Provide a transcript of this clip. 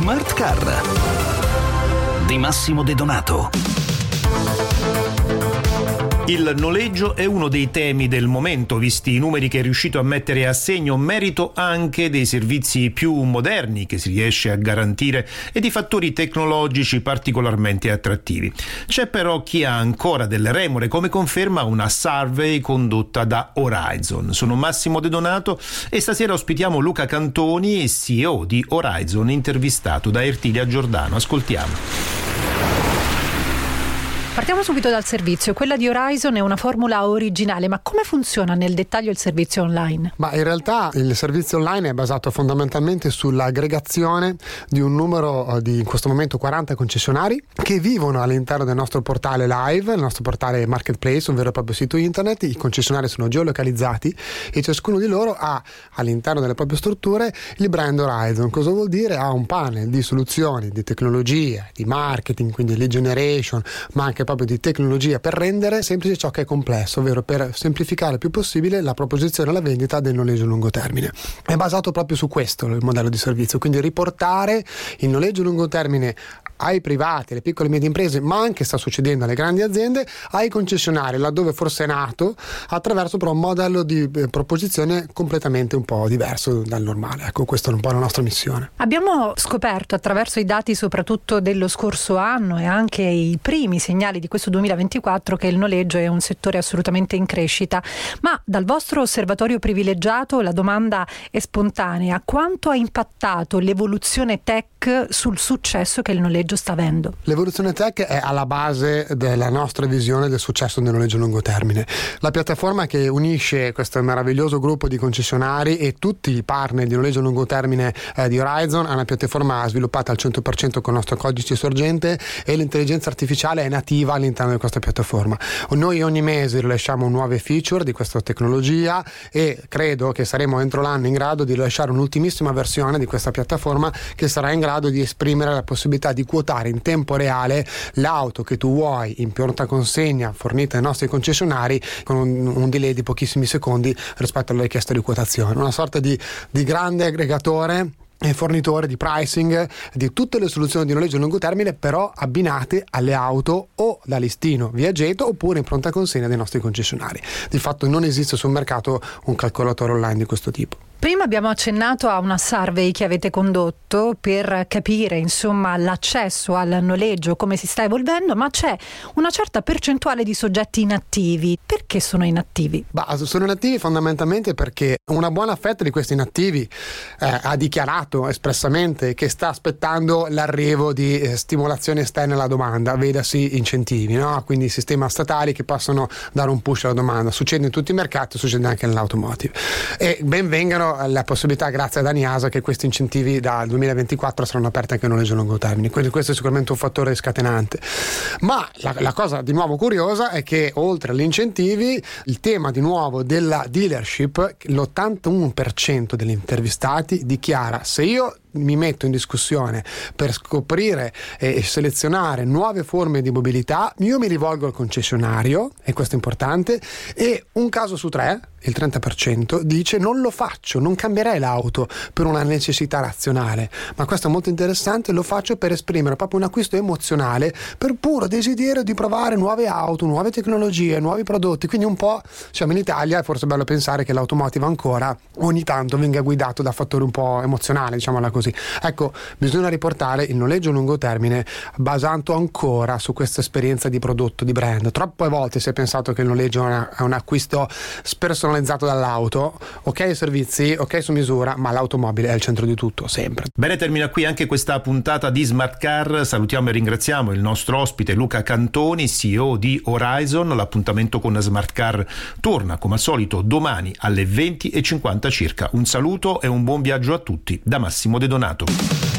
Smart Car di Massimo De Donato. Il noleggio è uno dei temi del momento, visti i numeri che è riuscito a mettere a segno, merito anche dei servizi più moderni che si riesce a garantire e di fattori tecnologici particolarmente attrattivi. C'è però chi ha ancora delle remore, come conferma una survey condotta da Horizon. Sono Massimo De Donato e stasera ospitiamo Luca Cantoni, CEO di Horizon, intervistato da Ertilia Giordano. Ascoltiamo. Partiamo subito dal servizio. Quella di Horizon è una formula originale, ma come funziona nel dettaglio il servizio online? Ma in realtà il servizio online è basato fondamentalmente sull'aggregazione di un numero di, in questo momento, 40 concessionari che vivono all'interno del nostro portale live, il nostro portale marketplace, un vero e proprio sito internet. I concessionari sono geolocalizzati e ciascuno di loro ha all'interno delle proprie strutture il brand Horizon. Cosa vuol dire? Ha un panel di soluzioni, di tecnologia, di marketing, quindi lead generation, ma anche proprio di tecnologia per rendere semplice ciò che è complesso, ovvero per semplificare il più possibile la proposizione e la vendita del noleggio a lungo termine. È basato proprio su questo il modello di servizio, quindi riportare il noleggio a lungo termine ai privati, alle piccole e medie imprese, ma anche sta succedendo alle grandi aziende, ai concessionari, laddove forse è nato, attraverso però un modello di proposizione completamente un po' diverso dal normale. Ecco, questa è un po' la nostra missione. Abbiamo scoperto attraverso i dati soprattutto dello scorso anno e anche i primi segnali di questo 2024 che il noleggio è un settore assolutamente in crescita, ma dal vostro osservatorio privilegiato la domanda è spontanea: quanto ha impattato l'evoluzione tech sul successo che il noleggio sta avendo? L'evoluzione tech è alla base della nostra visione del successo del noleggio a lungo termine. La piattaforma che unisce questo meraviglioso gruppo di concessionari e tutti i partner di noleggio a lungo termine di Horizon è una piattaforma sviluppata al 100% con il nostro codice sorgente e l'intelligenza artificiale è nativa all'interno di questa piattaforma. Noi ogni mese rilasciamo nuove feature di questa tecnologia e credo che saremo entro l'anno in grado di rilasciare un'ultimissima versione di questa piattaforma che sarà in grado di esprimere la possibilità di quotare in tempo reale l'auto che tu vuoi in pronta consegna fornita ai nostri concessionari con un delay di pochissimi secondi rispetto alla richiesta di quotazione. Una sorta di grande aggregatore e fornitore di pricing di tutte le soluzioni di noleggio a lungo termine, però abbinate alle auto o da listino viaggetto oppure in pronta consegna dei nostri concessionari. Di fatto non esiste sul mercato un calcolatore online di questo tipo. Prima abbiamo accennato a una survey che avete condotto per capire insomma l'accesso al noleggio, come si sta evolvendo, ma c'è una certa percentuale di soggetti inattivi. Perché sono inattivi? Sono inattivi fondamentalmente perché una buona fetta di questi inattivi ha dichiarato espressamente che sta aspettando l'arrivo di stimolazione esterna alla domanda, vedasi incentivi, no? Quindi sistemi statali che possono dare un push alla domanda. Succede in tutti i mercati, succede anche nell'automotive. E ben vengano la possibilità, grazie ad Aniasa, che questi incentivi dal 2024 saranno aperti anche a noleggio a lungo termine, quindi questo è sicuramente un fattore scatenante. Ma la cosa di nuovo curiosa è che oltre agli incentivi il tema di nuovo della dealership, l'81% degli intervistati dichiara: se io mi metto in discussione per scoprire e selezionare nuove forme di mobilità, io mi rivolgo al concessionario, e questo è importante, e un caso su tre, il 30%, dice non lo faccio, non cambierei l'auto per una necessità razionale, ma questo è molto interessante, lo faccio per esprimere proprio un acquisto emozionale, per puro desiderio di provare nuove auto, nuove tecnologie, nuovi prodotti. Quindi un po' siamo in Italia, è forse bello pensare che l'automotive ancora ogni tanto venga guidato da fattori un po' emozionali, diciamola così. Ecco, bisogna riportare il noleggio a lungo termine basato ancora su questa esperienza di prodotto, di brand. Troppe volte si è pensato che il noleggio è un acquisto spersonalizzato dall'auto, ok servizi, ok su misura, ma l'automobile è al centro di tutto, sempre. Bene, termina qui anche questa puntata di Smart Car. Salutiamo e ringraziamo il nostro ospite Luca Cantoni, CEO di Horizon. L'appuntamento con Smart Car torna come al solito domani alle 20:50 circa. Un saluto e un buon viaggio a tutti da Massimo De Donato.